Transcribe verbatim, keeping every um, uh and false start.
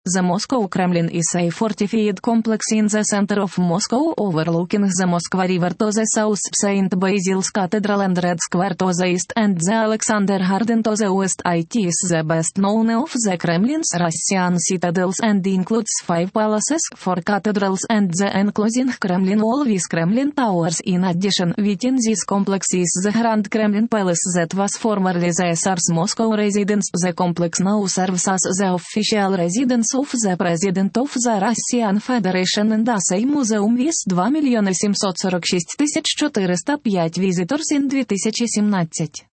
The Moscow Kremlin is a fortified complex in the center of Moscow overlooking the Moskva River to the south, Saint Basil's Cathedral and Red Square to the east, and the Alexander Garden to the west. It is the best known of the Kremlin's Russian citadels and includes five palaces, four cathedrals and the enclosing Kremlin wall with Kremlin towers. In addition, within this complex is the Grand Kremlin Palace that was formerly the Tsar's Moscow residence. The complex now serves as the official residence of the President of the Russian Federation and as a museum with два миллиона семьсот сорок шесть тысяч четыреста пять visitors in две тысячи семнадцать.